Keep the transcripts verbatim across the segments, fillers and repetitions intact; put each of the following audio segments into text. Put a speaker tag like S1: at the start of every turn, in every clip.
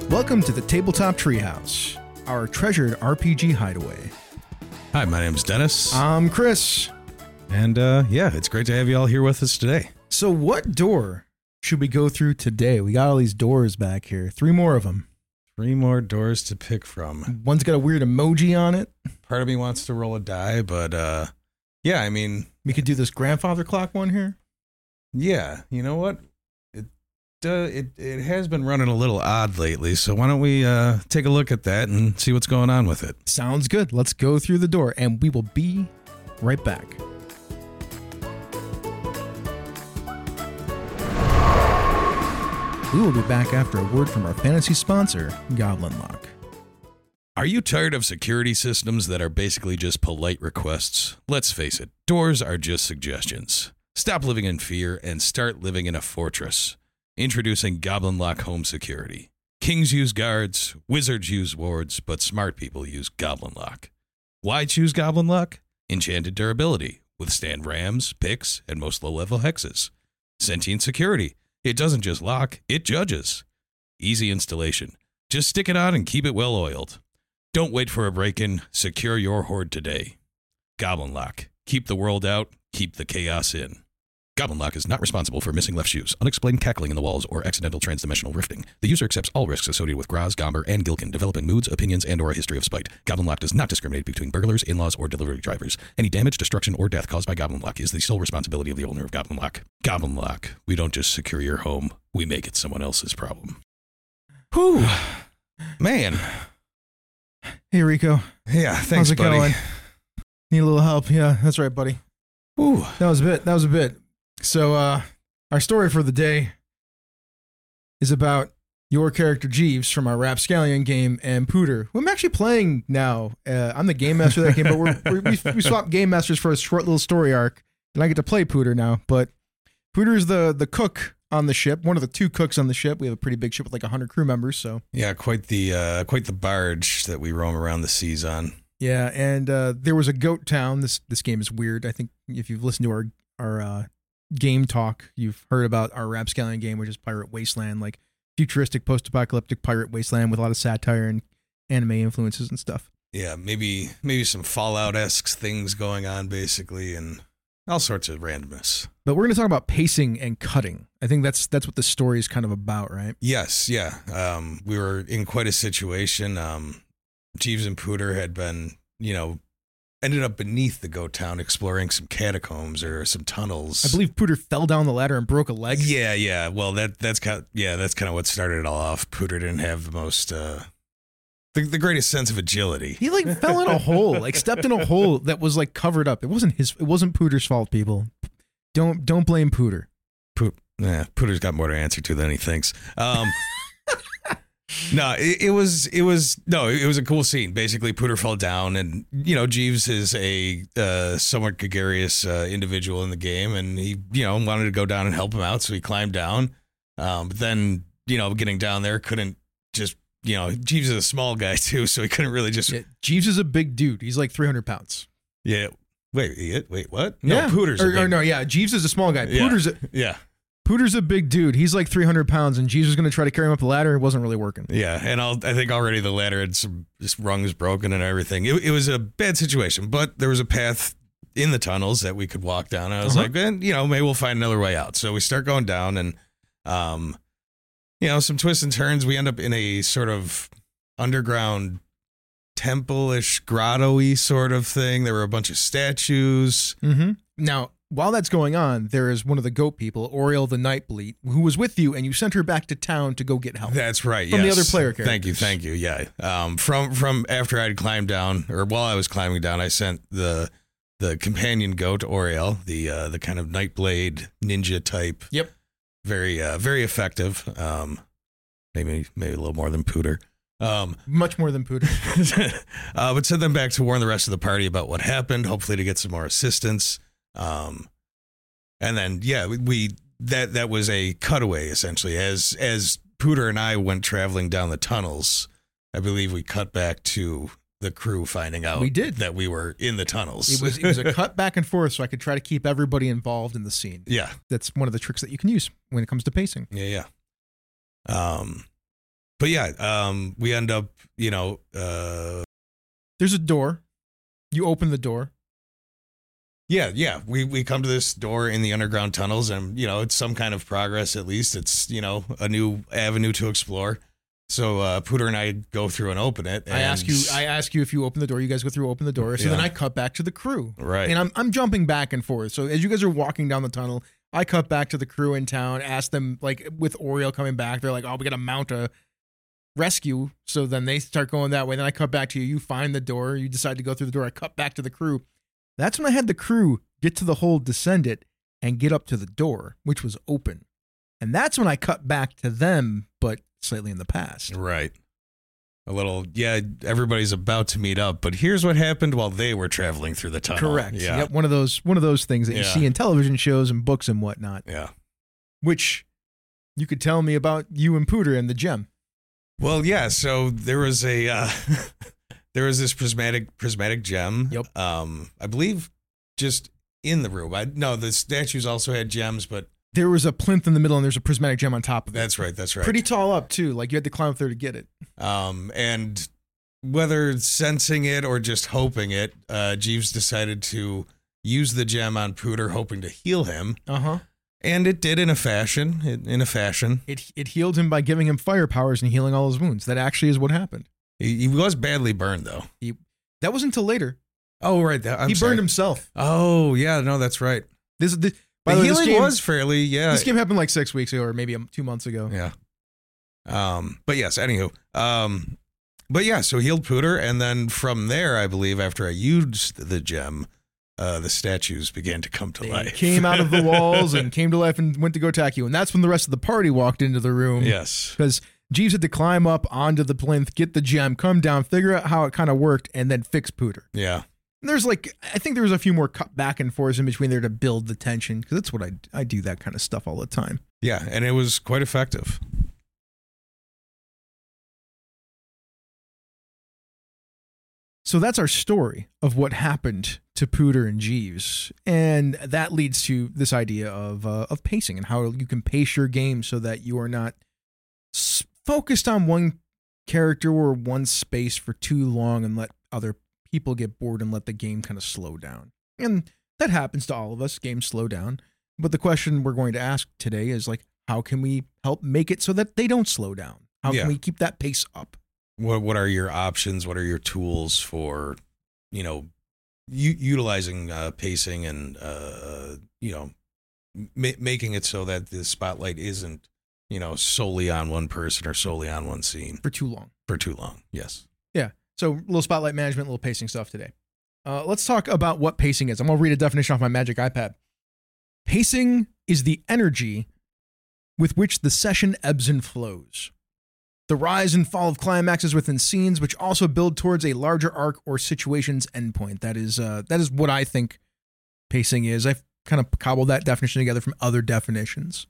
S1: Welcome to the Tabletop Treehouse, our treasured R P G hideaway.
S2: Hi, my name's Dennis.
S1: I'm Chris.
S2: And uh, yeah, it's great to have you all here with us today.
S1: So what door should we go through today? We got all these doors back here. Three more of them.
S2: Three more doors to pick from.
S1: One's got a weird emoji on it.
S2: Part of me wants to roll a die, but uh, yeah, I mean...
S1: We could do this grandfather clock one here.
S2: Yeah, you know what? It uh, it it has been running a little odd lately, so why don't we uh, take a look at that and see what's going on with it?
S1: Sounds good. Let's go through the door, and we will be right back. We will be back after a word from our fantasy sponsor, Goblin Lock.
S2: Are you tired of security systems that are basically just polite requests? Let's face it, doors are just suggestions. Stop living in fear and start living in a fortress. Introducing Goblin Lock Home Security. Kings use guards, wizards use wards, but smart people use Goblin Lock. Why choose Goblin Lock? Enchanted durability, withstand rams, picks, and most low-level hexes. Sentient security. It doesn't just lock, it judges. Easy installation. Just stick it on and keep it well oiled. Don't wait for a break-in. Secure your hoard today. Goblin Lock. Keep the world out, keep the chaos in. Goblin Lock is not responsible for missing left shoes, unexplained cackling in the walls, or accidental transdimensional rifting. The user accepts all risks associated with Graz, Gomber, and Gilkin, developing moods, opinions, and or a history of spite. Goblin Lock does not discriminate between burglars, in-laws, or delivery drivers. Any damage, destruction, or death caused by Goblin Lock is the sole responsibility of the owner of Goblin Lock. Goblin Lock. We don't just secure your home, we make it someone else's problem.
S1: Whew.
S2: Man.
S1: Hey, Rico.
S2: Yeah, thanks,
S1: How's it
S2: buddy.
S1: going? Need a little help? Yeah, that's right, buddy.
S2: Ooh.
S1: That was a bit. That was a bit. So, uh, our story for the day is about your character Jeeves from our Rapscallion game and Pooter, who I'm actually playing now. Uh, I'm the game master of that game, but we're, we're, we we swapped game masters for a short little story arc, and I get to play Pooter now. But Pooter is the the cook on the ship, one of the two cooks on the ship. We have a pretty big ship with like one hundred crew members. So
S2: Yeah, quite the uh, quite the barge that we roam around the seas on.
S1: yeah, and uh, there was a goat town. This this game is weird. I think if you've listened to our our uh, game talk, you've heard about our Rapscallion game, which is Pirate Wasteland, like futuristic post-apocalyptic pirate wasteland with a lot of satire and anime influences and stuff.
S2: Yeah, maybe maybe some Fallout-esque things going on, basically, and all sorts of randomness.
S1: But we're going to talk about pacing and cutting. I think that's that's what the story is kind of about, right?
S2: Yes, yeah. Um, we were in quite a situation. Um, Jeeves and Pooter had been, you know, ended up beneath the goat town exploring some catacombs or some tunnels.
S1: I believe Pooter fell down the ladder and broke a leg.
S2: Yeah, yeah. Well, that that's kind of, yeah, that's kind of what started it all off. Pooter didn't have the most uh, the, the greatest sense of agility.
S1: He like fell in a hole, like stepped in a hole that was like covered up. It wasn't his. It wasn't Pooter's fault, people. Don't don't blame Pooter.
S2: Poot, yeah, Pooter's got more to answer to than he thinks. Um, no, it, it was it was no, it was a cool scene. Basically, Pooter fell down, and you know, Jeeves is a uh, somewhat gregarious uh, individual in the game, and he you know wanted to go down and help him out, so he climbed down. Um, but then you know, getting down there couldn't just you know, Jeeves is a small guy too, so he couldn't really just.
S1: Yeah, Jeeves is a big dude. He's like three hundred pounds.
S2: Yeah. Wait, he- wait, what? No,
S1: Yeah.
S2: Pooter's a
S1: Or,
S2: big,
S1: or no, yeah. Jeeves is a small guy.
S2: Yeah.
S1: Pooter's a,
S2: yeah.
S1: Pooter's a big dude. He's like three hundred pounds, and Jeeves was going to try to carry him up the ladder. It wasn't really working.
S2: Yeah, and I'll, I think already the ladder had some just rungs broken and everything. It, it was a bad situation, but there was a path in the tunnels that we could walk down. And I was
S1: Uh-huh.
S2: like, man, you know, maybe we'll find another way out. So we start going down, and um, you know, some twists and turns. We end up in a sort of underground temple-ish, grotto-y sort of thing. There were a bunch of statues.
S1: Mm-hmm. Now, while that's going on, there is one of the goat people, Oriel the Nightbleed, who was with you, and you sent her back to town to go get help.
S2: That's right.
S1: From the
S2: yes.
S1: other player
S2: Thank you.
S1: characters.
S2: Thank you. Yeah. Um, from from after I'd climbed down, or while I was climbing down, I sent the the companion goat Oriel, the uh, the kind of Nightblade ninja type.
S1: Yep.
S2: Very uh, very effective. Um, maybe maybe a little more than Pooter. Um,
S1: Much more than Pooter.
S2: uh, but sent them back to warn the rest of the party about what happened, hopefully to get some more assistance. Um, and then, yeah, we, we that that was a cutaway, essentially. As as Pooter and I went traveling down the tunnels, I believe we cut back to the crew finding out
S1: We did.
S2: that we were in the tunnels.
S1: It was it was a cut back and forth, so I could try to keep everybody involved in the scene.
S2: yeah,
S1: That's one of the tricks that you can use when it comes to pacing.
S2: yeah, yeah. Um, but yeah, um, we end up, you know, uh,
S1: There's a door. You open the door.
S2: yeah, yeah. We we come to this door in the underground tunnels, and you know, it's some kind of progress. At least it's, you know, a new avenue to explore. So uh, Pooter and I go through and open it. And
S1: I ask you. I ask you if you open the door. You guys go through, open the door. So
S2: Yeah.
S1: then I cut back to the crew.
S2: right.
S1: And I'm I'm jumping back and forth. So as you guys are walking down the tunnel, I cut back to the crew in town. Ask them, like, with Oriel coming back, they're like, "Oh, we got to mount a rescue." So then they start going that way. Then I cut back to you. You find the door. You decide to go through the door. I cut back to the crew. That's when I had the crew get to the hole, descend it, and get up to the door, which was open. And that's when I cut back to them, but slightly in the past.
S2: Right. A little, yeah, everybody's about to meet up, but here's what happened while they were traveling through the tunnel.
S1: Correct.
S2: Yeah.
S1: Yep. One of those one of those things that you
S2: Yeah.
S1: see in television shows and books and whatnot.
S2: Yeah.
S1: Which you could tell me about you and Pooter and the gem.
S2: Well, yeah, so there was a uh, there was this prismatic prismatic gem.
S1: Yep.
S2: Um, I believe just in the room. I no, the statues also had gems, but
S1: There was a plinth in the middle and there's a prismatic gem on top of it.
S2: that's right, that's right.
S1: Pretty tall up too. Like you had to climb up there to get it.
S2: Um, and whether sensing it or just hoping it, uh, Jeeves decided to use the gem on Pooter, hoping to heal him,
S1: Uh-huh.
S2: and it did in a fashion. In in a fashion,
S1: It it healed him by giving him fire powers and healing all his wounds. That actually is what happened.
S2: he, he was badly burned though.
S1: That wasn't until later.
S2: Oh, right. That, I'm
S1: he
S2: sorry.
S1: burned himself.
S2: Oh, yeah. No, that's right.
S1: This, this by
S2: The
S1: the way, this
S2: healing
S1: game,
S2: was fairly, yeah.
S1: this game happened like six weeks ago or maybe um, two months ago.
S2: Yeah. Um, but yes, anywho. Um, but yeah, so healed Pooter, and then from there, I believe, after I used the gem, uh, the statues began to come to
S1: They
S2: life.
S1: came out of the walls and came to life and went to go attack you. And that's when the rest of the party walked into the room.
S2: Yes.
S1: Because Jeeves had to climb up onto the plinth, get the gem, come down, figure out how it kind of worked, and then fix Pooter.
S2: Yeah.
S1: And there's like, I think there was a few more cut back and forth in between there to build the tension, because that's what I, I do that kind of stuff all the time.
S2: Yeah, and it was quite effective.
S1: So that's our story of what happened to Pooter and Jeeves. And that leads to this idea of uh, of pacing and how you can pace your game so that you are not s- focused on one character or one space for too long and let other people get bored and let the game kind of slow down. And that happens to all of us. Games slow down. But the question we're going to ask today is like, how can we help make it so that they don't slow down? How
S2: Yeah.
S1: can we keep that pace up?
S2: What What are your options? What are your tools for, you know, u- utilizing uh, pacing and, uh, you know, ma- making it so that the spotlight isn't, you know, solely on one person or solely on one scene
S1: For too long.
S2: for too long? Yes.
S1: Yeah. So a little spotlight management, a little pacing stuff today. Uh, let's talk about what pacing is. I'm going to read a definition off my magic iPad. Pacing is the energy with which the session ebbs and flows. The rise and fall of climaxes within scenes, which also build towards a larger arc or situation's endpoint. That is, uh, that is what I think pacing is. I've kind of cobbled that definition together from other definitions.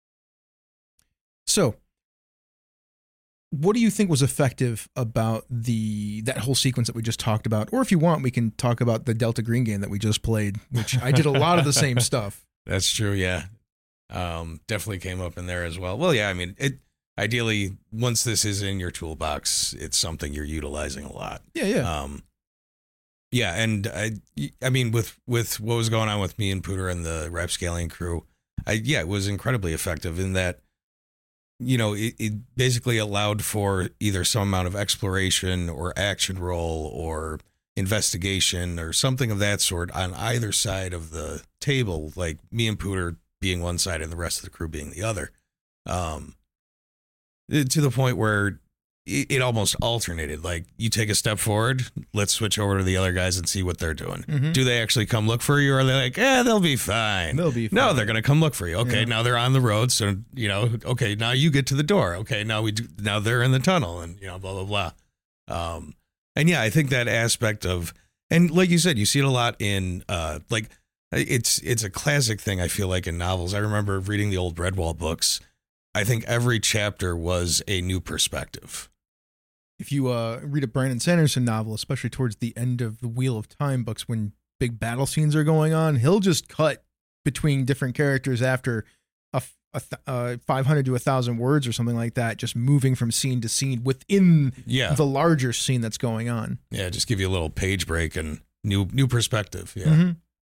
S1: So, what do you think was effective about the that whole sequence that we just talked about? Or if you want, we can talk about the Delta Green game that we just played, which I did a lot of the same stuff.
S2: That's true. Yeah. Um, definitely came up in there as well. Well, yeah, I mean, it ideally, once this is in your toolbox, it's something you're utilizing a lot.
S1: Yeah, yeah.
S2: Um, yeah, and I, I mean, with with what was going on with me and Pooter and the Rapscallion crew, I yeah, it was incredibly effective in that, you know, it, it basically allowed for either some amount of exploration or action roll or investigation or something of that sort on either side of the table, like me and Pooter being one side and the rest of the crew being the other. Um, to the point where it, it almost alternated. Like, you take a step forward, let's switch over to the other guys and see what they're doing.
S1: Mhm.
S2: Do they actually come look for you, or are they like, eh, they'll be fine?
S1: They'll be
S2: No,
S1: fine.
S2: they're gonna come look for you. Okay,
S1: Yeah.
S2: now they're on the road, so you know. Okay, now you get to the door. Okay, now we do, now they're in the tunnel, and you know, blah blah blah. Um, and yeah, I think that aspect of, and like you said, you see it a lot in uh, like it's it's a classic thing. I feel like in novels. I remember reading the old Redwall books. I think every chapter was a new perspective.
S1: If you uh, read a Brandon Sanderson novel, especially towards the end of the Wheel of Time books, when big battle scenes are going on, he'll just cut between different characters after a, a th- uh, five hundred to one thousand words or something like that, just moving from scene to scene within
S2: Yeah.
S1: the larger scene that's going on.
S2: Yeah, just give you a little page break and new new perspective. Yeah.
S1: Mm-hmm.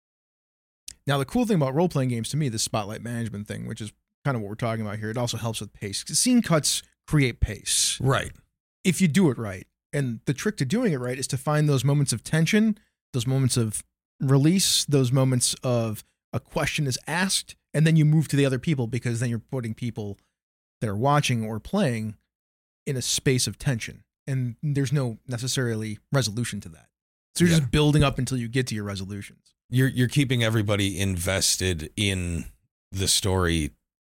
S1: Now, the cool thing about role-playing games to me, the spotlight management thing, which is kind of what we're talking about here, it also helps with pace. Scene cuts create pace.
S2: Right.
S1: If you do it right. And the trick to doing it right is to find those moments of tension, those moments of release, those moments of a question is asked, and then you move to the other people, because then you're putting people that are watching or playing in a space of tension. And there's no necessarily resolution to that. So you're
S2: Yeah.
S1: just building up until you get to your resolutions.
S2: You're you're keeping everybody invested in the story,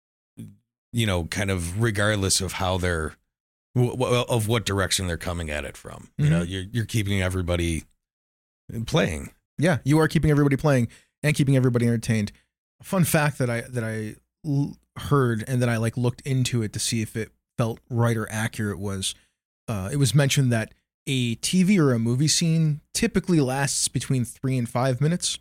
S2: you know, kind of regardless of how they're w- w- of what direction they're coming at it from. You know,
S1: Mhm.
S2: you're you're keeping everybody playing.
S1: Yeah, you are keeping everybody playing and keeping everybody entertained. A fun fact that I that I l- heard and that I like looked into it to see if it felt right or accurate was uh, it was mentioned that a T V or a movie scene typically lasts between three and five minutes.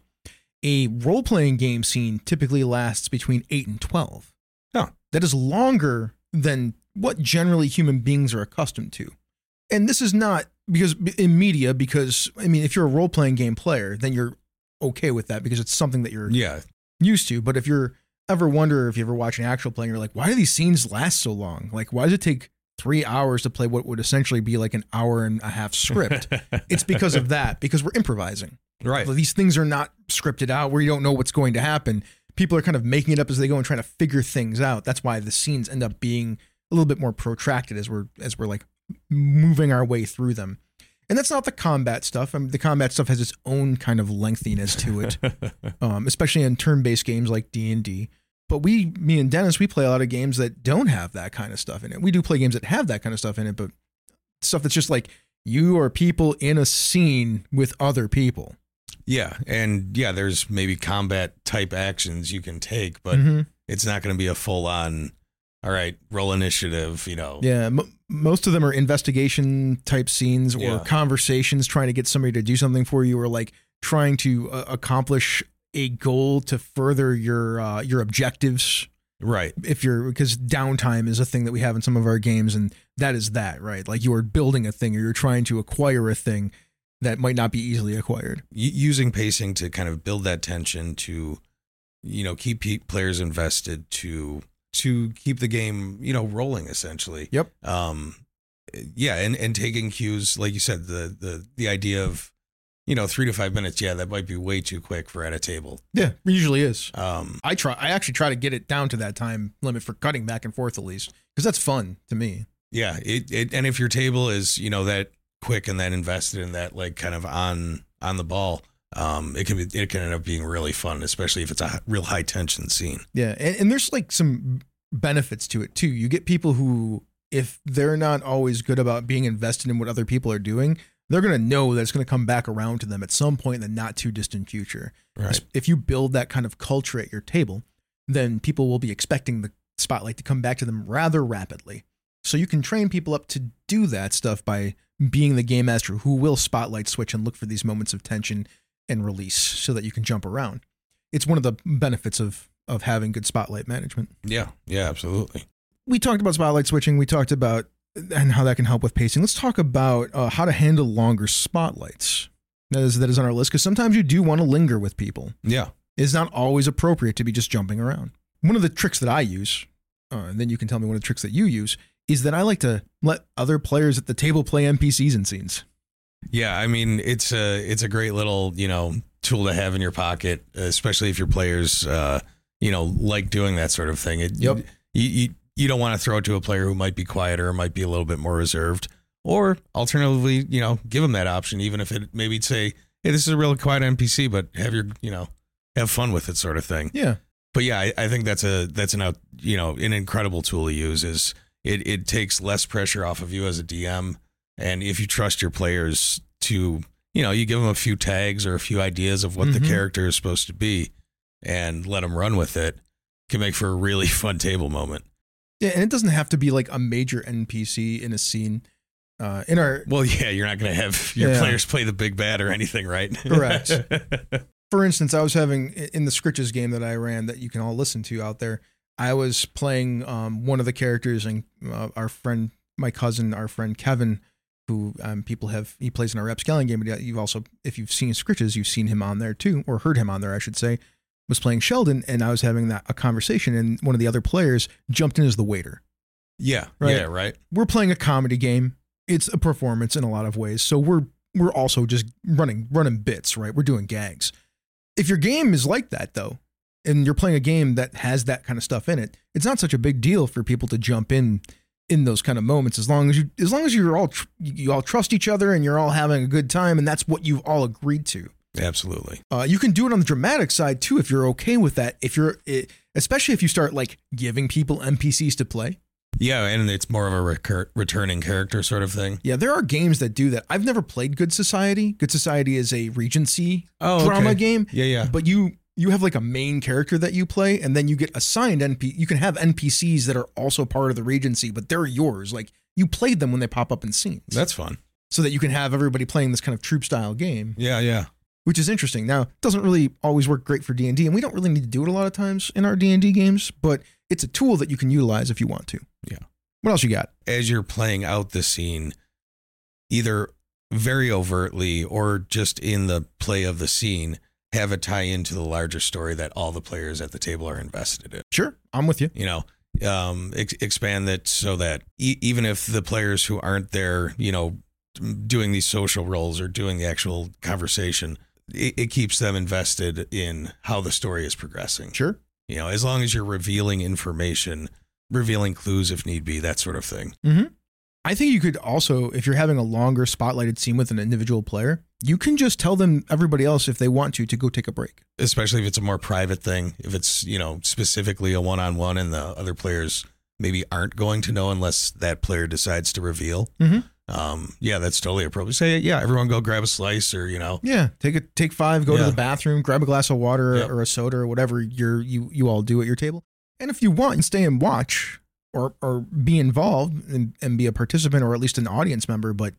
S1: A role-playing game scene typically lasts between eight and twelve.
S2: Huh.
S1: That is longer than what generally human beings are accustomed to. And this is not because in media, because I mean, if you're a role-playing game player, then you're okay with that because it's something that you're
S2: Yeah.
S1: used to. But if you're ever wonder if you ever watch an actual play, you're like, why do these scenes last so long? Like, why does it take three hours to play what would essentially be like an hour and a half script? It's because of that, because we're improvising.
S2: Right.
S1: These things are not scripted out where you don't know what's going to happen. People are kind of making it up as they go and trying to figure things out. That's why the scenes end up being a little bit more protracted as we're as we're like moving our way through them. And that's not the combat stuff. I mean, the combat stuff has its own kind of lengthiness to it, um, especially in turn-based games like D and D. But we, me and Dennis, we play a lot of games that don't have that kind of stuff in it. We do play games that have that kind of stuff in it, but stuff that's just like you are people in a scene with other people.
S2: Yeah, and yeah, there's maybe combat type actions you can take, but
S1: Mhm.
S2: it's not going to be a full on. All right, roll initiative. You know.
S1: Yeah, m- most of them are investigation type scenes or
S2: Yeah.
S1: conversations trying to get somebody to do something for you, or like trying to uh, accomplish a goal to further your uh, your objectives.
S2: Right.
S1: If you're because downtime is a thing that we have in some of our games, and that is that, right? Like you are building a thing or you're trying to acquire a thing that might not be easily acquired.
S2: Y- using pacing to kind of build that tension, to, you know, keep pe- players invested, to to keep the game, you know, rolling essentially.
S1: Yep.
S2: Um, yeah, and, and taking cues, like you said, the the the idea of, you know, three to five minutes. Yeah, that might be way too quick for at a table.
S1: Yeah, it usually is.
S2: Um,
S1: I try. I actually try to get it down to that time limit for cutting back and forth at least, because that's fun to me.
S2: yeah, it, it and if your table is, you know, that quick and that invested in that, like kind of on on the ball, um, it can be it can end up being really fun, especially if it's a real high tension scene.
S1: Yeah, and, and there's like some benefits to it too. You get people who, if they're not always good about being invested in what other people are doing, they're going to know that it's going to come back around to them at some point in the not too distant future.
S2: Right.
S1: If you build that kind of culture at your table, then people will be expecting the spotlight to come back to them rather rapidly. So you can train people up to do that stuff by being the game master who will spotlight switch and look for these moments of tension and release so that you can jump around. It's one of the benefits of of having good spotlight management.
S2: Yeah, yeah, absolutely.
S1: We talked about spotlight switching. We talked about and how that can help with pacing. Let's talk about uh, how to handle longer spotlights. That is, that is on our list because sometimes you do want to linger with people.
S2: Yeah.
S1: It's not always appropriate to be just jumping around. One of the tricks that I use, uh, and then you can tell me one of the tricks that you use, is that I like to let other players at the table play N P Cs and scenes.
S2: Yeah, I mean, it's a it's a great little, you know, tool to have in your pocket, especially if your players, uh, you know, like doing that sort of thing. It,
S1: Yep.
S2: You, you, you don't want to throw it to a player who might be quieter or might be a little bit more reserved. Or alternatively, you know, give them that option, even if it maybe say, hey, this is a real quiet N P C, but have your, you know, have fun with it sort of thing.
S1: Yeah.
S2: But yeah, I, I think that's a that's an out, you know, an incredible tool to use. Is it it takes less pressure off of you as a D M, and if you trust your players to, you know, you give them a few tags or a few ideas of what
S1: Mhm.
S2: the character is supposed to be, and let them run with it, can make for a really fun table moment.
S1: Yeah, and it doesn't have to be like a major N P C in a scene. Uh, in our
S2: Well, yeah, you're not going to have your
S1: Yeah.
S2: players play the big bad or anything, right?
S1: Correct. For instance, I was having in the Scritches game that I ran that you can all listen to out there. I was playing um, one of the characters, and uh, our friend, my cousin, our friend Kevin, who um, people have, he plays in our Rapscallion game, but you've also, if you've seen Scritches, you've seen him on there too, or heard him on there, I should say, was playing Sheldon, and I was having that a conversation, and one of the other players jumped in as the waiter.
S2: Yeah,
S1: right?
S2: yeah, right.
S1: We're playing a comedy game. It's a performance in a lot of ways, so we're we're also just running running bits, right? We're doing gags. If your game is like that, though, and you're playing a game that has that kind of stuff in it, it's not such a big deal for people to jump in in those kind of moments, as long as you as long as you're all tr- you all trust each other and you're all having a good time, and that's what you've all agreed to.
S2: Absolutely.
S1: Uh, you can do it on the dramatic side too if you're okay with that. If you're, it, especially if you start like giving people N P Cs to play.
S2: Yeah, and it's more of a recur- returning character sort of thing.
S1: Yeah, there are games that do that. I've never played Good Society. Good Society is a Regency
S2: oh,
S1: drama
S2: okay.
S1: game.
S2: Yeah, yeah.
S1: But you you have like a main character that you play, and then you get assigned N P. You can have N P Cs that are also part of the Regency, but they're yours. Like you played them when they pop up in scenes.
S2: That's fun.
S1: So that you can have everybody playing this kind of troop style game.
S2: Yeah, yeah.
S1: Which is interesting. Now, it doesn't really always work great for D and D, and we don't really need to do it a lot of times in our D and D games, but it's a tool that you can utilize if you want to.
S2: Yeah.
S1: What else you got?
S2: As you're playing out the scene, either very overtly or just in the play of the scene, have a tie into the larger story that all the players at the table are invested in.
S1: Sure, I'm with you.
S2: You know, um, ex- expand that so that e- even if the players who aren't there, you know, doing these social roles or doing the actual conversation, it, it keeps them invested in how the story is progressing.
S1: Sure.
S2: You know, as long as you're revealing information, revealing clues if need be, that sort of thing.
S1: Mm-hmm. I think you could also, if you're having a longer spotlighted scene with an individual player, you can just tell them, everybody else, if they want to, to go take a break.
S2: Especially if it's a more private thing. If it's, you know, specifically a one-on-one and the other players maybe aren't going to know unless that player decides to reveal.
S1: Mm-hmm.
S2: Um, yeah, that's totally appropriate. Say, yeah, everyone go grab a slice or, you know.
S1: Yeah, take a take five, go
S2: yeah.
S1: to the bathroom, grab a glass of water
S2: yep.
S1: or a soda or whatever you're, you you all do at your table. And if you want, and stay and watch or or be involved and, and be a participant or at least an audience member, but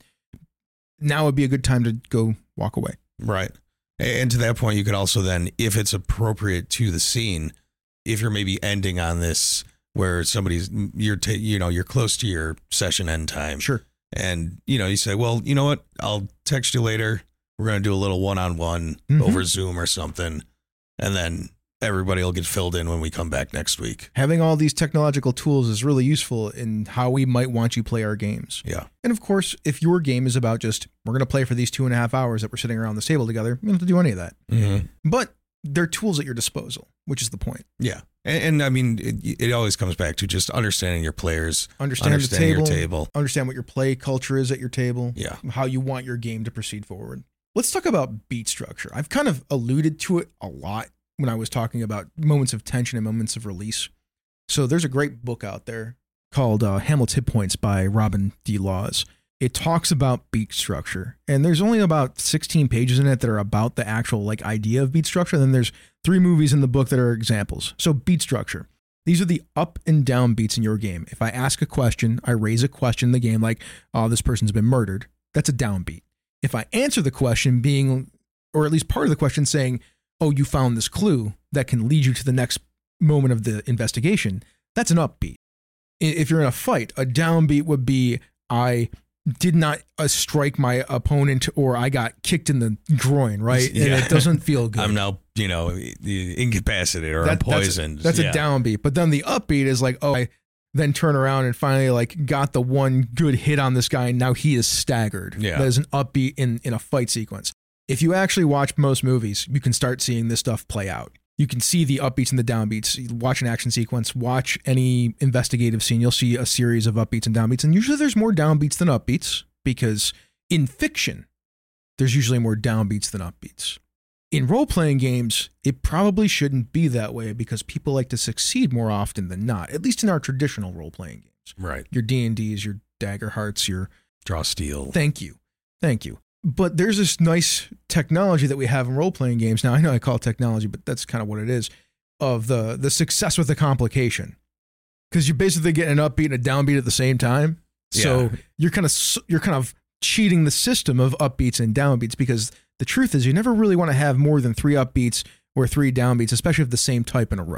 S1: now would be a good time to go walk away.
S2: Right. And to that point, you could also then, if it's appropriate to the scene, if you're maybe ending on this where somebody's, you're, ta- you know, you're close to your session end time.
S1: Sure.
S2: And, you know, you say, well, you know what? I'll text you later. We're going to do a little one-on-one
S1: Mm-hmm.
S2: over Zoom or something. And then everybody will get filled in when we come back next week.
S1: Having all these technological tools is really useful in how we might want you play our games.
S2: Yeah.
S1: And of course, if your game is about just, we're going to play for these two and a half hours that we're sitting around this table together, you don't have to do any of that.
S2: Mm-hmm.
S1: But they're tools at your disposal, which is the point.
S2: Yeah. And, and I mean, it, it always comes back to just understanding your players,
S1: Understand
S2: understanding
S1: the table,
S2: your table.
S1: Understand what your play culture is at your table.
S2: Yeah.
S1: How you want your game to proceed forward. Let's talk about beat structure. I've kind of alluded to it a lot when I was talking about moments of tension and moments of release. So there's a great book out there called uh, Hamlet's Hit Points by Robin D. Laws. It talks about beat structure, and there's only about sixteen pages in it that are about the actual like idea of beat structure. And then there's three movies in the book that are examples. So beat structure. These are the up and down beats in your game. If I ask a question, I raise a question in the game like, oh, this person's been murdered. That's a downbeat. If I answer the question being, or at least part of the question saying, oh, you found this clue that can lead you to the next moment of the investigation, that's an upbeat. If you're in a fight, a downbeat would be, I did not uh, strike my opponent or I got kicked in the groin, right?
S2: Yeah.
S1: And it doesn't feel good.
S2: I'm now, you know, incapacitated or
S1: That-
S2: I'm poisoned.
S1: That's, that's
S2: yeah.
S1: a downbeat. But then the upbeat is like, oh, I then turn around and finally like got the one good hit on this guy and now he is staggered.
S2: Yeah.
S1: That is an upbeat in, in a fight sequence. If you actually watch most movies, you can start seeing this stuff play out. You can see the upbeats and the downbeats. You watch an action sequence, watch any investigative scene, you'll see a series of upbeats and downbeats. And usually there's more downbeats than upbeats because in fiction, there's usually more downbeats than upbeats. In role-playing games, it probably shouldn't be that way because people like to succeed more often than not, at least in our traditional role-playing games.
S2: Right.
S1: Your D and Ds, your Daggerhearts, your...
S2: Draw steel.
S1: Thank you. Thank you. But there's this nice technology that we have in role-playing games. Now, I know I call it technology, but that's kind of what it is, of the the success with the complication. Because you're basically getting an upbeat and a downbeat at the same time. So
S2: Yeah.
S1: you're kind of you're kind of cheating the system of upbeats and downbeats because the truth is you never really want to have more than three upbeats or three downbeats, especially of the same type in a row.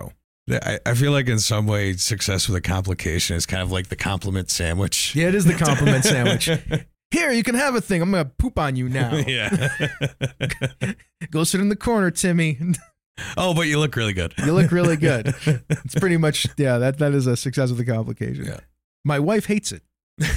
S2: I, I feel like in some way success with a complication is kind of like the compliment sandwich.
S1: Yeah, it is the compliment sandwich. Here, you can have a thing. I'm going to poop on you now.
S2: Yeah.
S1: Go sit in the corner, Timmy.
S2: Oh, but you look really good.
S1: You look really good. It's pretty much, yeah, that, that is a success with a complication.
S2: Yeah.
S1: My wife hates it.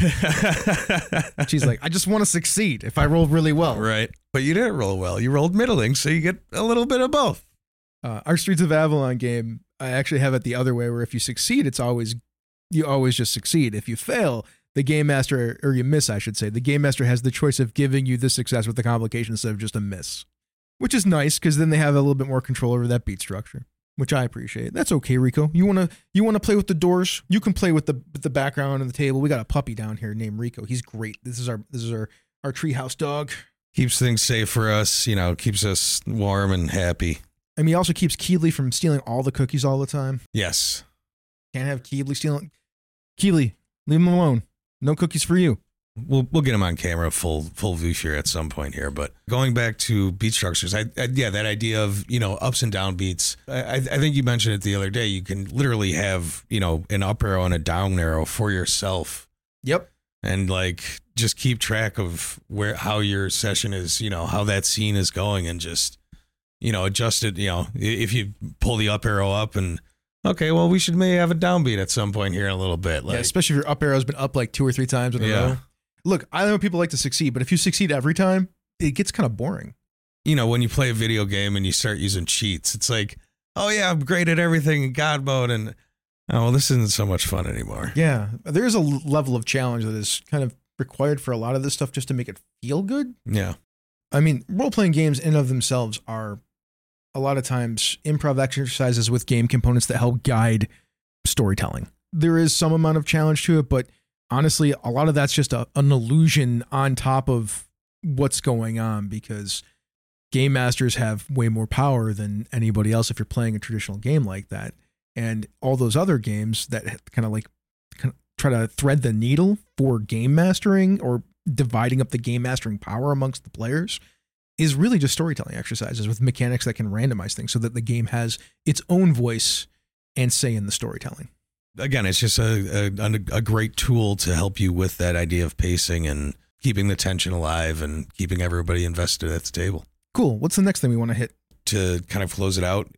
S1: She's like, I just want to succeed if I roll really well.
S2: Right. But you didn't roll well. You rolled middling, so you get a little bit of both.
S1: Uh, our Streets of Avalon game, I actually have it the other way, where if you succeed, it's always, you always just succeed. If you fail, the game master, or you miss, I should say, the game master has the choice of giving you the success with the complication instead of just a miss, which is nice because then they have a little bit more control over that beat structure, which I appreciate. That's okay, Rico. You wanna you wanna play with the doors? You can play with the with the background and the table. We got a puppy down here named Rico. He's great. This is our this is our our treehouse dog.
S2: Keeps things safe for us. You know, keeps us warm and happy.
S1: I mean, he also keeps Keeley from stealing all the cookies all the time.
S2: Yes.
S1: Can't have Keeley stealing. Keeley, leave him alone. No cookies for you.
S2: We'll we'll get him on camera, full full view here at some point here. But going back to beat structures, I, I yeah, that idea of, you know, ups and down beats. I I think you mentioned it the other day. You can literally have, you know, an up arrow and a down arrow for yourself.
S1: Yep.
S2: And like just keep track of where how your session is, you know, how that scene is going, and just, you know, adjust it. You know, if you pull the up arrow up and, okay, well, we should maybe have a downbeat at some point here in a little bit. Like,
S1: yeah, especially if your up arrow's been up like two or three times in a
S2: yeah.
S1: row. Look, I know people like to succeed, but if you succeed every time, it gets kind of boring.
S2: You know, when you play a video game and you start using cheats, it's like, oh yeah, I'm great at everything in God mode, and oh, well, this isn't so much fun anymore.
S1: Yeah, there is a level of challenge that is kind of required for a lot of this stuff just to make it feel good.
S2: Yeah.
S1: I mean, role-playing games in and of themselves are a lot of times improv exercises with game components that help guide storytelling. There is some amount of challenge to it, but honestly, a lot of that's just a, an illusion on top of what's going on, because game masters have way more power than anybody else if you're playing a traditional game like that. And all those other games that kind of like kind of try to thread the needle for game mastering or dividing up the game mastering power amongst the players is really just storytelling exercises with mechanics that can randomize things so that the game has its own voice and say in the storytelling.
S2: Again, it's just a, a, a great tool to help you with that idea of pacing and keeping the tension alive and keeping everybody invested at the table.
S1: Cool. What's the next thing we want to hit?
S2: To kind of close it out,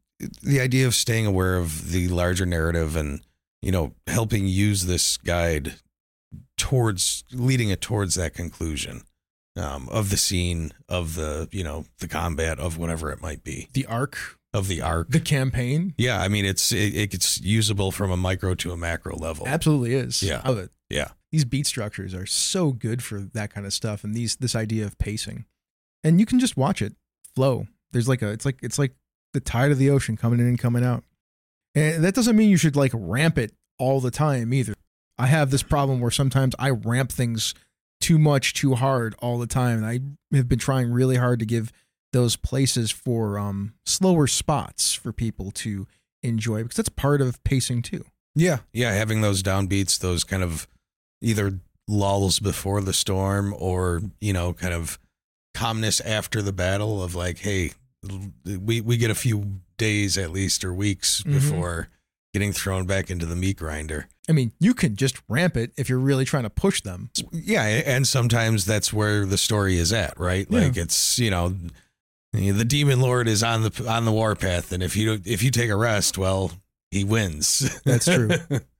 S2: the idea of staying aware of the larger narrative and, you know, helping use this guide towards leading it towards that conclusion um, of the scene, of the, you know, the combat, of whatever it might be.
S1: The arc.
S2: Of the arc.
S1: The campaign.
S2: Yeah, I mean, it's it, it's usable from a micro to a macro level.
S1: Absolutely is.
S2: Yeah.
S1: Of it.
S2: Yeah.
S1: These beat structures are so good for that kind of stuff, and these this idea of pacing. And you can just watch it flow. There's like a it's like it's like the tide of the ocean coming in and coming out. And that doesn't mean you should like ramp it all the time either. I have this problem where sometimes I ramp things too much, too hard all the time. And I have been trying really hard to give those places for um, slower spots for people to enjoy, because that's part of pacing too.
S2: Yeah. Yeah. Having those downbeats, those kind of either lulls before the storm or, you know, kind of calmness after the battle of like, hey, we, we get a few days at least or weeks
S1: Mm-hmm.
S2: before getting thrown back into the meat grinder.
S1: I mean, you can just ramp it if you're really trying to push them.
S2: Yeah. And sometimes that's where the story is at, right?
S1: Yeah.
S2: Like it's, you know, the demon lord is on the on the warpath, and if you if you take a rest, well, he wins.
S1: That's true.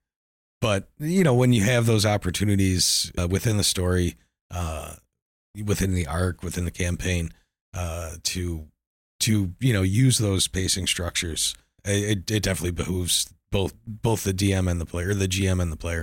S2: But you know, when you have those opportunities uh, within the story, uh, within the arc, within the campaign, uh, to to you know use those pacing structures, it, it definitely behooves both both the D M and the player, the G M and the player.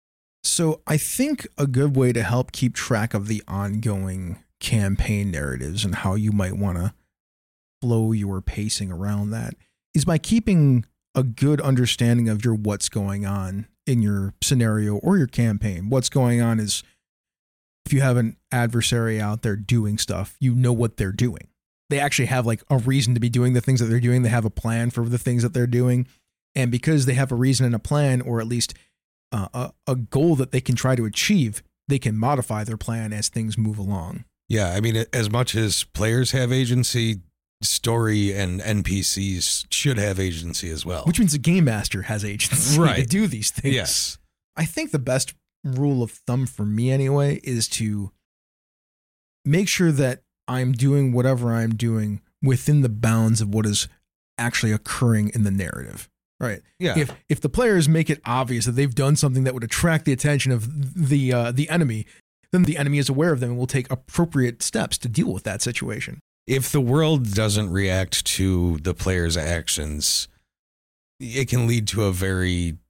S1: So I think a good way to help keep track of the ongoing campaign narratives and how you might want to flow your pacing around that is by keeping a good understanding of your what's going on in your scenario or your campaign. What's going on is if you have an adversary out there doing stuff, you know what they're doing. They actually have like a reason to be doing the things that they're doing. They have a plan for the things that they're doing. And because they have a reason and a plan, or at least uh, a, a goal that they can try to achieve, they can modify their plan as things move along.
S2: Yeah, I mean, as much as players have agency, story and N P Cs should have agency as well.
S1: Which means the game master has agency
S2: Right.
S1: to do these things.
S2: Yes.
S1: I think the best rule of thumb for me anyway is to make sure that I'm doing whatever I'm doing within the bounds of what is actually occurring in the narrative. Right.
S2: Yeah.
S1: If if the players make it obvious that they've done something that would attract the attention of the uh, the enemy, then the enemy is aware of them and will take appropriate steps to deal with that situation.
S2: If the world doesn't react to the player's actions, it can lead to a very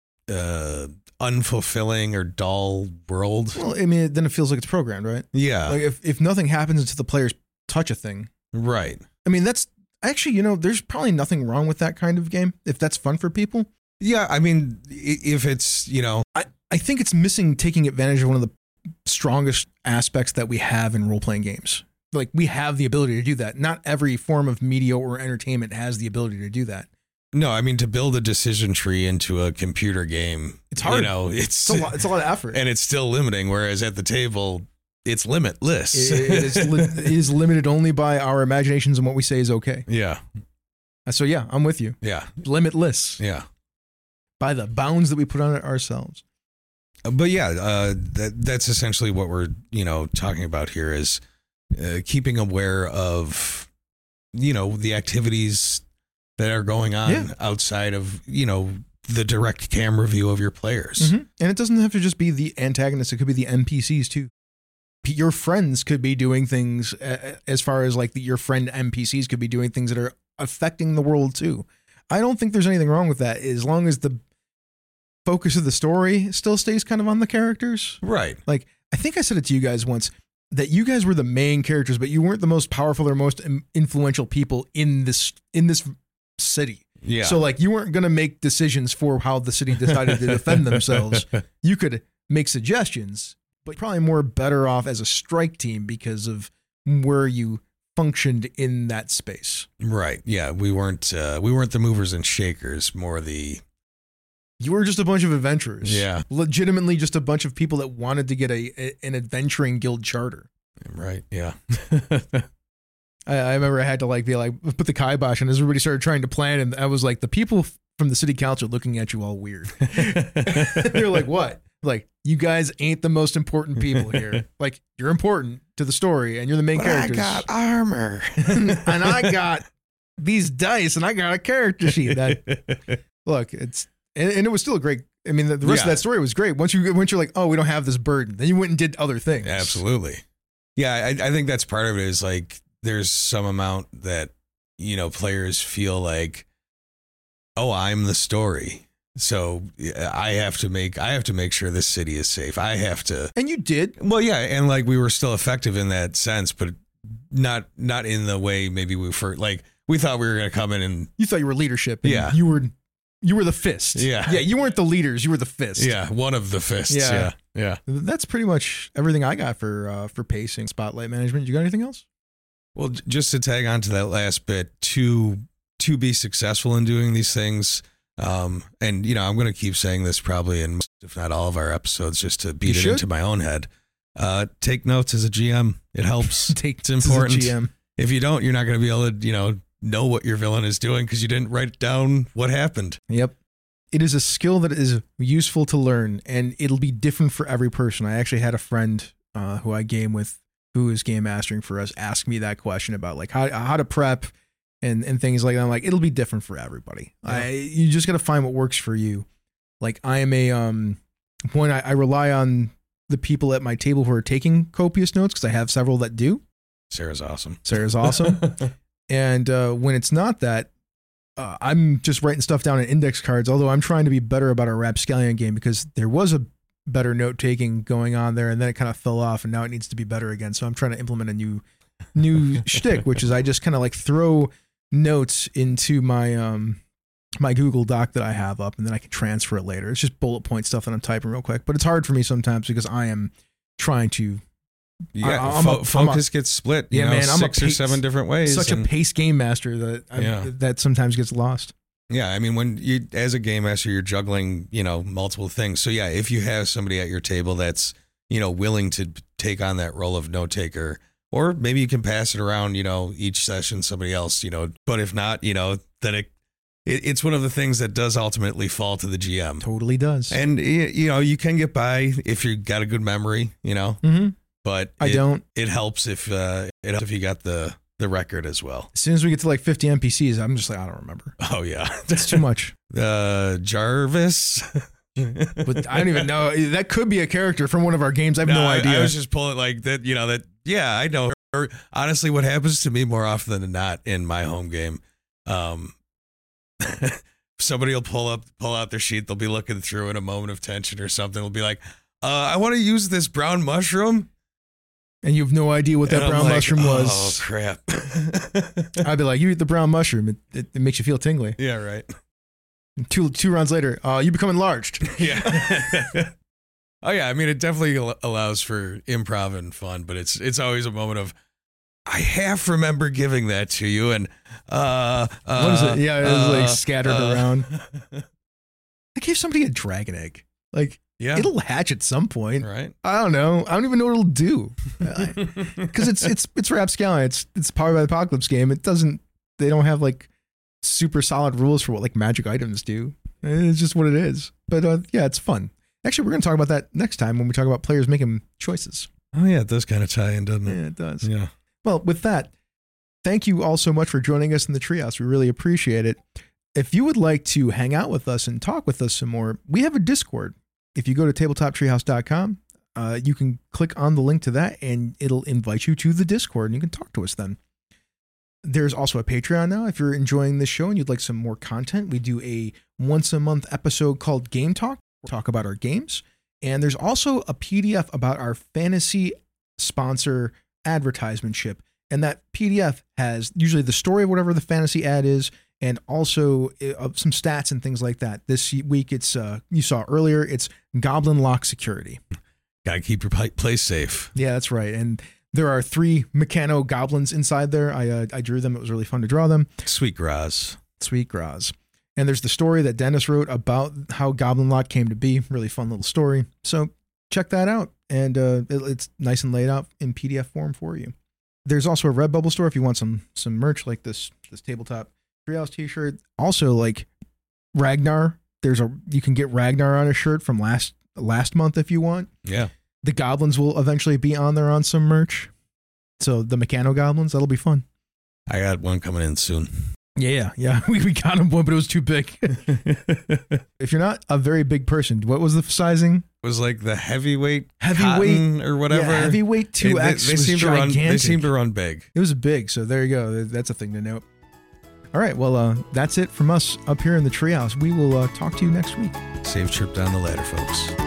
S2: uh, unfulfilling or dull world.
S1: Well, I mean, then it feels like it's programmed, right?
S2: Yeah.
S1: Like if, if nothing happens until the players touch a thing.
S2: Right.
S1: I mean, that's actually, you know, there's probably nothing wrong with that kind of game if that's fun for people.
S2: Yeah. I mean, i- if it's, you know,
S1: I, I think it's missing taking advantage of one of the strongest aspects that we have in role-playing games. Like, we have the ability to do that. Not every form of media or entertainment has the ability to do that.
S2: no, I mean, to build a decision tree into a computer game,
S1: It's hard.
S2: You know, it's,
S1: It's a lot, it's a lot of effort.
S2: and it's still limiting. Whereas at the table, it's limitless.
S1: It, it, is li- it is limited only by our imaginations and what we say is okay.
S2: yeah.
S1: Uh, So yeah, I'm with you.
S2: Yeah.
S1: Limitless
S2: Yeah.
S1: by the bounds that we put on it ourselves.
S2: But yeah, uh, that that's essentially what we're, you know, talking about here is uh, keeping aware of, you know, the activities that are going on
S1: Yeah.
S2: outside of, you know, the direct camera view of your players.
S1: Mhm. And it doesn't have to just be the antagonists. It could be the N P Cs too. P- Your friends could be doing things uh, as far as like the, your friend N P Cs could be doing things that are affecting the world too. I don't think there's anything wrong with that as long as the focus of the story still stays kind of on the characters.
S2: Right.
S1: Like, I think I said it to you guys once that you guys were the main characters, but you weren't the most powerful or most im- influential people in this in this city.
S2: Yeah.
S1: So like, you weren't going to make decisions for how the city decided to defend themselves. You could make suggestions, but probably more better off as a strike team because of where you functioned in that space.
S2: Right. Yeah. We weren't uh, we weren't the movers and shakers, more the
S1: You were just a bunch of adventurers.
S2: Yeah.
S1: Legitimately just a bunch of people that wanted to get a, a an adventuring guild charter.
S2: right. Yeah.
S1: I, I remember I had to like be like put the kibosh and as everybody started trying to plan, and I was like, the people from the city council are looking at you all weird. They're like, what? Like, you guys ain't the most important people here. Like, you're important to the story and you're the main
S2: But
S1: characters.
S2: I got armor.
S1: and I got these dice and I got a character sheet. That look, it's and, and it was still a great. I mean, the, the rest
S2: Yeah.
S1: of that story was great. Once you once you're like, oh, we don't have this burden, then you went and did other things.
S2: Absolutely. Yeah, I, I think that's part of it is like there's some amount that, you know, players feel like, oh, I'm the story. So yeah, I have to make I have to make sure this city is safe. I have to.
S1: And you did.
S2: Well, yeah, and like we were still effective in that sense, but not not in the way maybe we for like we thought we were going to come in and
S1: You thought you were leadership. And
S2: Yeah.
S1: You were you were the fist.
S2: Yeah.
S1: Yeah. You weren't the leaders. You were the fist.
S2: yeah, one of the fists.
S1: Yeah.
S2: Yeah. Yeah.
S1: That's pretty much everything I got for uh, for pacing, spotlight management. You got anything else?
S2: Well, j- just to tag on to that last bit, to to be successful in doing these things, um, and you know, I'm going to keep saying this probably in most, if not all of our episodes, just to beat
S1: You
S2: it
S1: should.
S2: into my own head. Uh, take notes as a G M. It helps.
S1: Take
S2: It's important.
S1: G M.
S2: If you don't, you're not going to be able to, you know, know what your villain is doing because you didn't write down what happened.
S1: Yep. It is a skill that is useful to learn, and it'll be different for every person. I actually had a friend uh, who I game with, who is game mastering for us, ask me that question about like how how to prep and and things like that. I'm like, it'll be different for everybody.
S2: Yeah.
S1: I you just got to find what works for you. Like, I am a um one I, I rely on the people at my table who are taking copious notes because I have several that do.
S2: Sarah's awesome.
S1: Sarah's awesome. And uh, when it's not that, uh, I'm just writing stuff down in index cards, although I'm trying to be better about our Rapscallion game because there was a better note taking going on there and then it kind of fell off and now it needs to be better again. So I'm trying to implement a new new shtick, which is I just kind of like throw notes into my um my Google Doc that I have up and then I can transfer it later. It's just bullet point stuff that I'm typing real quick, but it's hard for me sometimes because I am trying to
S2: Yeah,
S1: I- I'm
S2: fo-
S1: a- I'm a-
S2: focus gets split. You
S1: Yeah,
S2: know,
S1: man, I'm a
S2: six or
S1: pace-
S2: seven different ways.
S1: such a
S2: and-
S1: pace game master that I,
S2: Yeah.
S1: that sometimes gets lost.
S2: Yeah, I mean, when you, as a game master, you're juggling, you know, multiple things. So yeah, if you have somebody at your table that's, you know, willing to take on that role of note taker, or maybe you can pass it around, you know, each session, somebody else, you know, but if not, you know, then it, it it's one of the things that does ultimately fall to the G M.
S1: Totally does.
S2: And, you know, you can get by if you got a good memory, you know,
S1: mm-hmm.
S2: but
S1: I
S2: it,
S1: don't.
S2: It helps if, uh, it helps if you got the, the record as well.
S1: As soon as we get to like fifty N P Cs, I'm just like, I don't remember.
S2: Oh, yeah.
S1: That's too much.
S2: Uh, Jarvis.
S1: But I don't even know. That could be a character from one of our games. I have no, no idea.
S2: I, I was just pulling like that, you know, that, yeah, I know. Or, honestly, what happens to me more often than not in my home game, um, somebody will pull up, pull out their sheet. They'll be looking through in a moment of tension or something. They'll be like, uh, I want to use this brown mushroom.
S1: And you have no idea what that
S2: and
S1: brown
S2: like,
S1: mushroom was.
S2: Oh, crap.
S1: I'd be like, you eat the brown mushroom. It, it, it makes you feel tingly.
S2: Yeah, right.
S1: Two two rounds later, uh, you become enlarged.
S2: Yeah. Oh yeah, I mean it definitely al- allows for improv and fun, but it's it's always a moment of I half remember giving that to you, and uh, uh
S1: what is it? Yeah, it was
S2: uh,
S1: like scattered
S2: uh,
S1: around. I gave somebody a dragon egg. Like
S2: yeah,
S1: it'll hatch at some point,
S2: right?
S1: I don't know. I don't even know what it'll do because it's it's it's Rapscallion. It's it's Powered by the Apocalypse game. It doesn't. They don't have like super solid rules for what like magic items do. It's just what it is. But uh, yeah, it's fun. Actually, we're going to talk about that next time when we talk about players making choices.
S2: Oh yeah, it does kind of tie in, doesn't it?
S1: Yeah, it does.
S2: Yeah.
S1: Well, with that, thank you all so much for joining us in the Treehouse. We really appreciate it. If you would like to hang out with us and talk with us some more, we have a Discord. If you go to tabletop treehouse dot com, uh, you can click on the link to that and it'll invite you to the Discord and you can talk to us then. There's also a Patreon now. If you're enjoying this show and you'd like some more content, we do a once a month episode called Game Talk. We'll talk about our games. And there's also a P D F about our fantasy sponsor advertisement ship. And that P D F has usually the story of whatever the fantasy ad is and also uh, some stats and things like that. This week, it's, uh, you saw earlier, it's Goblin Lock Security.
S2: Gotta keep your place safe.
S1: Yeah, that's right. And there are three Mechano goblins inside there. I uh, I drew them. It was really fun to draw them.
S2: Sweet Graz.
S1: Sweet Graz. And there's the story that Dennis wrote about how Goblin Lock came to be. Really fun little story. So check that out. And uh, it, it's nice and laid out in P D F form for you. There's also a Redbubble store if you want some some merch like this this tabletop Treehouse t-shirt. Also like Ragnar. There's a you can get Ragnar on a shirt from last last month if you want.
S2: Yeah.
S1: The goblins will eventually be on there on some merch. So the Mechano goblins, that'll be fun.
S2: I got one coming in soon.
S1: Yeah, yeah. We, we got him one, but it was too big. If you're not a very big person, what was the sizing?
S2: It was like the heavyweight,
S1: heavyweight
S2: cotton or whatever.
S1: Yeah, heavyweight two X
S2: they, they
S1: was
S2: seem
S1: gigantic.
S2: to run. They seem to run big.
S1: It was big, so there you go. That's a thing to note. All right, well, uh, that's it from us up here in the Treehouse. We will uh, talk to you next week.
S2: Safe trip down the ladder, folks.